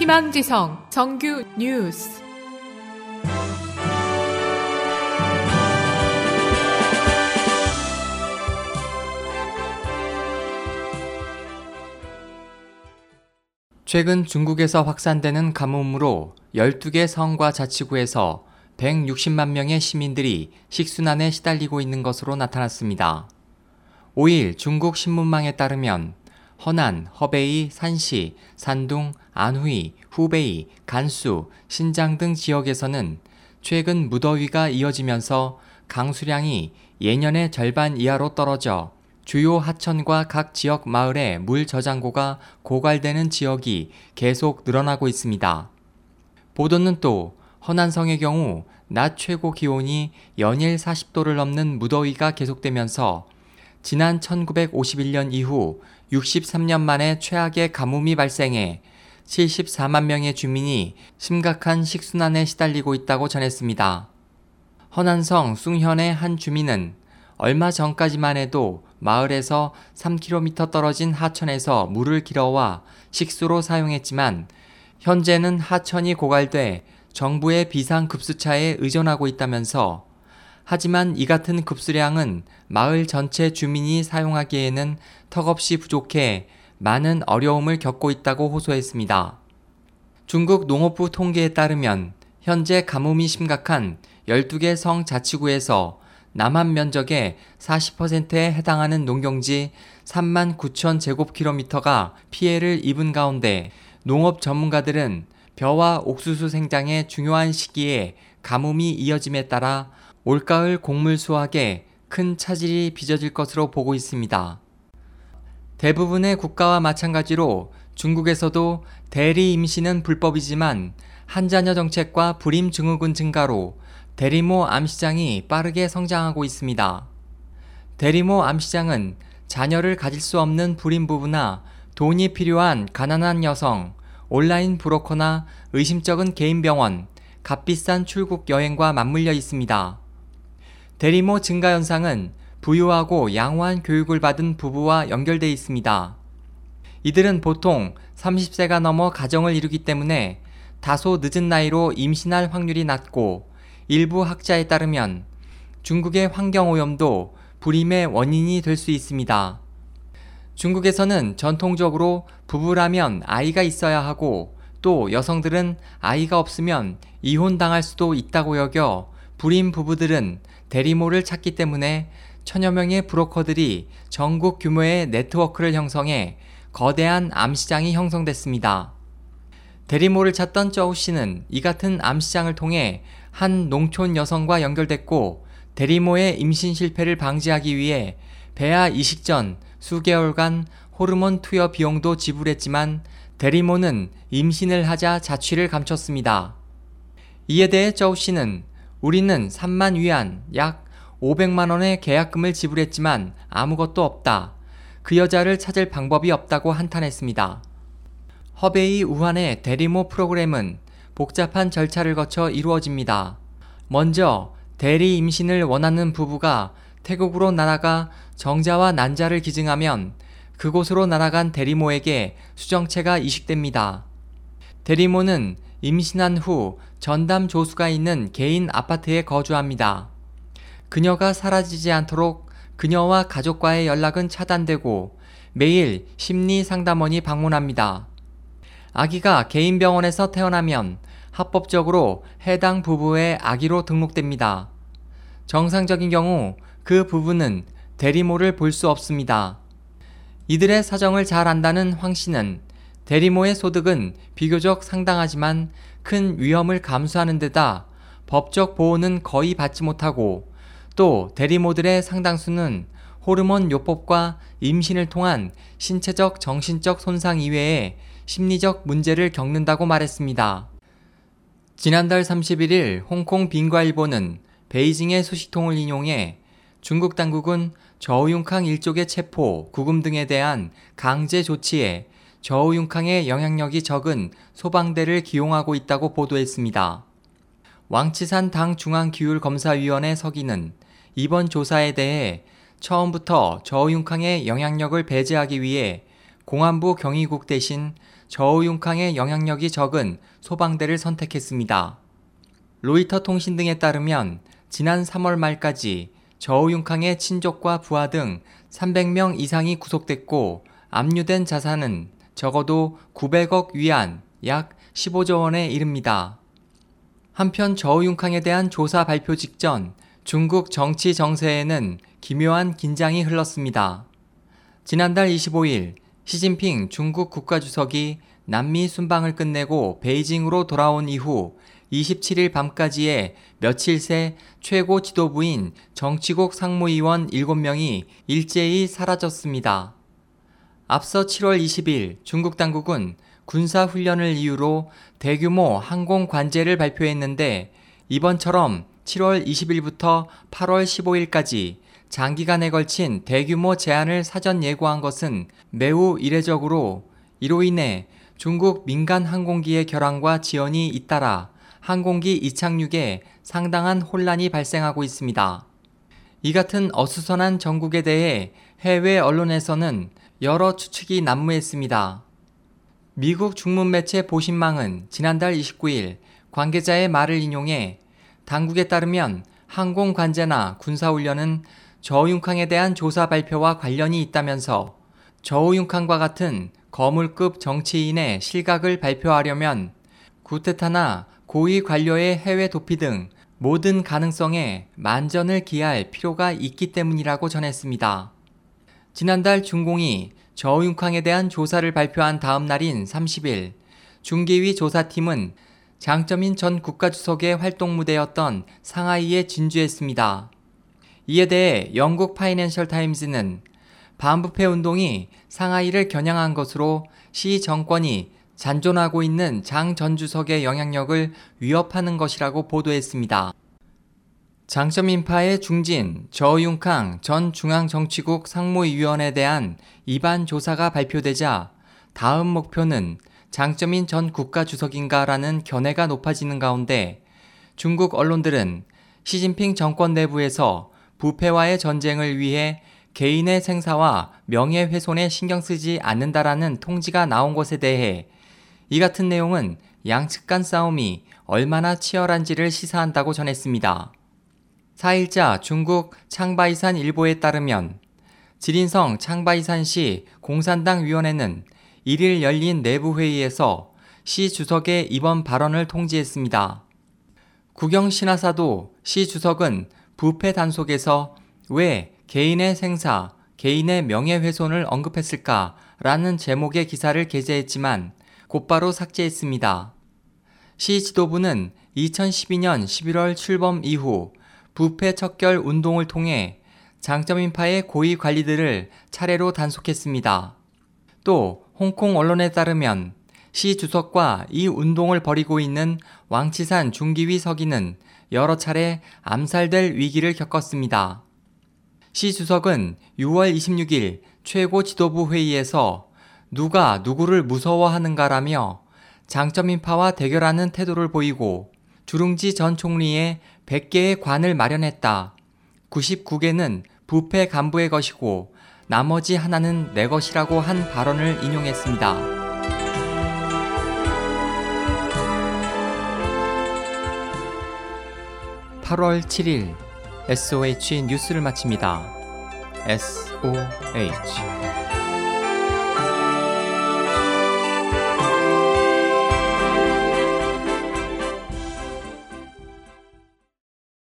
희망지성 정규 뉴스. 최근 중국에서 확산되는 가뭄으로 12개 성과 자치구에서 160만 명의 시민들이 식순환에 시달리고 있는 것으로 나타났습니다. 5일 중국 신문망에 따르면 허난, 허베이, 산시, 산둥, 안후이, 후베이, 간수, 신장 등 지역에서는 최근 무더위가 이어지면서 강수량이 예년의 절반 이하로 떨어져 주요 하천과 각 지역 마을의 물 저장고가 고갈되는 지역이 계속 늘어나고 있습니다. 보도는 또 허난성의 경우 낮 최고 기온이 연일 40도를 넘는 무더위가 계속되면서 지난 1951년 이후 63년 만에 최악의 가뭄이 발생해 74만 명의 주민이 심각한 식순환에 시달리고 있다고 전했습니다. 허난성 숭현의 한 주민은 얼마 전까지만 해도 마을에서 3km 떨어진 하천에서 물을 길어와 식수로 사용했지만 현재는 하천이 고갈돼 정부의 비상급수차에 의존하고 있다면서, 하지만 이 같은 급수량은 마을 전체 주민이 사용하기에는 턱없이 부족해 많은 어려움을 겪고 있다고 호소했습니다. 중국 농업부 통계에 따르면 현재 가뭄이 심각한 12개 성 자치구에서 남한 면적의 40%에 해당하는 농경지 3만 9천 제곱킬로미터가 피해를 입은 가운데 농업 전문가들은 벼와 옥수수 생장의 중요한 시기에 가뭄이 이어짐에 따라 올가을 곡물 수확에 큰 차질이 빚어질 것으로 보고 있습니다. 대부분의 국가와 마찬가지로 중국에서도 대리 임신은 불법이지만 한자녀 정책과 불임 증후군 증가로 대리모 암시장이 빠르게 성장하고 있습니다. 대리모 암시장은 자녀를 가질 수 없는 불임 부부나 돈이 필요한 가난한 여성, 온라인 브로커나 의심쩍은 개인 병원, 값비싼 출국 여행과 맞물려 있습니다. 대리모 증가 현상은 부유하고 양호한 교육을 받은 부부와 연결돼 있습니다. 이들은 보통 30세가 넘어 가정을 이루기 때문에 다소 늦은 나이로 임신할 확률이 낮고, 일부 학자에 따르면 중국의 환경오염도 불임의 원인이 될 수 있습니다. 중국에서는 전통적으로 부부라면 아이가 있어야 하고, 또 여성들은 아이가 없으면 이혼당할 수도 있다고 여겨 불임 부부들은 대리모를 찾기 때문에 천여 명의 브로커들이 전국 규모의 네트워크를 형성해 거대한 암시장이 형성됐습니다. 대리모를 찾던 쩌우 씨는 이 같은 암시장을 통해 한 농촌 여성과 연결됐고, 대리모의 임신 실패를 방지하기 위해 배아 이식 전 수개월간 호르몬 투여 비용도 지불했지만 대리모는 임신을 하자 자취를 감췄습니다. 이에 대해 쩌우 씨는 우리는 3만 위안 약 500만 원의 계약금을 지불했지만 아무것도 없다. 그 여자를 찾을 방법이 없다고 한탄했습니다. 허베이 우한의 대리모 프로그램은 복잡한 절차를 거쳐 이루어집니다. 먼저 대리 임신을 원하는 부부가 태국으로 날아가 정자와 난자를 기증하면 그곳으로 날아간 대리모에게 수정체가 이식됩니다. 대리모는 임신한 후 전담 조수가 있는 개인 아파트에 거주합니다. 그녀가 사라지지 않도록 그녀와 가족과의 연락은 차단되고 매일 심리 상담원이 방문합니다. 아기가 개인 병원에서 태어나면 합법적으로 해당 부부의 아기로 등록됩니다. 정상적인 경우 그 부부는 대리모를 볼 수 없습니다. 이들의 사정을 잘 안다는 황 씨는 대리모의 소득은 비교적 상당하지만 큰 위험을 감수하는 데다 법적 보호는 거의 받지 못하고, 또 대리모들의 상당수는 호르몬 요법과 임신을 통한 신체적 정신적 손상 이외에 심리적 문제를 겪는다고 말했습니다. 지난달 31일 홍콩 빈과일보는 베이징의 소식통을 인용해 중국 당국은 저우융캉 일족의 체포, 구금 등에 대한 강제 조치에 저우융캉의 영향력이 적은 소방대를 기용하고 있다고 보도했습니다. 왕치산 당 중앙기율검사위원회 서기는 이번 조사에 대해 처음부터 저우융캉의 영향력을 배제하기 위해 공안부 경위국 대신 저우융캉의 영향력이 적은 소방대를 선택했습니다. 로이터 통신 등에 따르면 지난 3월 말까지 저우융캉의 친족과 부하 등 300명 이상이 구속됐고 압류된 자산은 적어도 900억 위안, 약 15조 원에 이릅니다. 한편 저우융캉에 대한 조사 발표 직전 중국 정치 정세에는 기묘한 긴장이 흘렀습니다. 지난달 25일 시진핑 중국 국가주석이 남미 순방을 끝내고 베이징으로 돌아온 이후 27일 밤까지의 며칠 새 최고 지도부인 정치국 상무위원 7명이 일제히 사라졌습니다. 앞서 7월 20일 중국 당국은 군사훈련을 이유로 대규모 항공 관제를 발표했는데 이번처럼 7월 20일부터 8월 15일까지 장기간에 걸친 대규모 제한을 사전 예고한 것은 매우 이례적으로 이로 인해 중국 민간 항공기의 결항과 지연이 잇따라 항공기 이착륙에 상당한 혼란이 발생하고 있습니다. 이 같은 어수선한 정국에 대해 해외 언론에서는 여러 추측이 난무했습니다. 미국 중문 매체 보신망은 지난달 29일 관계자의 말을 인용해 당국에 따르면 항공 관제나 군사훈련은 저우융캉에 대한 조사 발표와 관련이 있다면서 저우융캉과 같은 거물급 정치인의 실각을 발표하려면 쿠데타나 고위 관료의 해외 도피 등 모든 가능성에 만전을 기할 필요가 있기 때문이라고 전했습니다. 지난달 중공이 저우융캉에 대한 조사를 발표한 다음 날인 30일 중기위 조사팀은 장쩌민 전 국가주석의 활동 무대였던 상하이에 진주했습니다. 이에 대해 영국 파이낸셜 타임즈는 반부패 운동이 상하이를 겨냥한 것으로 시 정권이 잔존하고 있는 장 전 주석의 영향력을 위협하는 것이라고 보도했습니다. 장쩌민파의 중진 저우융캉 전 중앙정치국 상무위원에 대한 입안 조사가 발표되자 다음 목표는 장쩌민 전 국가주석인가라는 견해가 높아지는 가운데 중국 언론들은 시진핑 정권 내부에서 부패와의 전쟁을 위해 개인의 생사와 명예훼손에 신경 쓰지 않는다라는 통지가 나온 것에 대해 이 같은 내용은 양측 간 싸움이 얼마나 치열한지를 시사한다고 전했습니다. 4일자 중국 창바이산 일보에 따르면 지린성 창바이산시 공산당 위원회는 1일 열린 내부회의에서 시 주석의 이번 발언을 통지했습니다. 구경 신화사도 시 주석은 부패 단속에서 왜 개인의 생사, 개인의 명예훼손을 언급했을까라는 제목의 기사를 게재했지만 곧바로 삭제했습니다. 시 지도부는 2012년 11월 출범 이후 부패 척결 운동을 통해 장쩌민파의 고위 관리들을 차례로 단속했습니다. 또 홍콩 언론에 따르면 시 주석과 이 운동을 벌이고 있는 왕치산 중기위 서기는 여러 차례 암살될 위기를 겪었습니다. 시 주석은 6월 26일 최고 지도부 회의에서 누가 누구를 무서워하는가라며 장쩌민파와 대결하는 태도를 보이고 주룽지 전 총리의 100개의 관을 마련했다. 99개는 부패 간부의 것이고 나머지 하나는 내 것이라고 한 발언을 인용했습니다. (8월 7일) SOH 뉴스를 마칩니다. SOH